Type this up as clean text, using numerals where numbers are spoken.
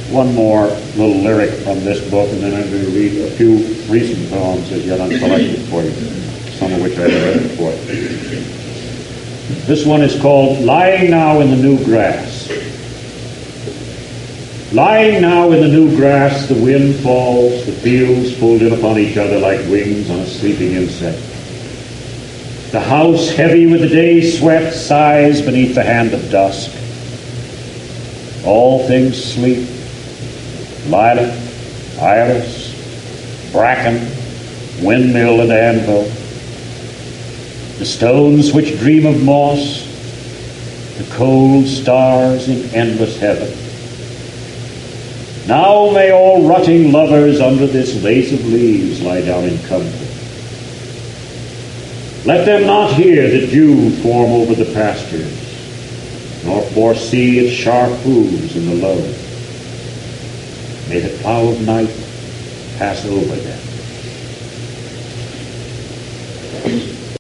one more little lyric from this book, and then I'm going to read a few recent poems as yet unselected for you, some of which I've read before. This one is called Lying Now in the New Grass. Lying now in the new grass, the wind falls, the fields fold in upon each other like wings on a sleeping insect. The house, heavy with the day's sweat, sighs beneath the hand of dusk. All things sleep. Lilac, iris, bracken, windmill and anvil. The stones which dream of moss, the cold stars in endless heaven. Now may all rutting lovers under this lace of leaves lie down in comfort. Let them not hear the dew form over the pastures, nor foresee its sharp hooves in the low. May the plow of night pass over them.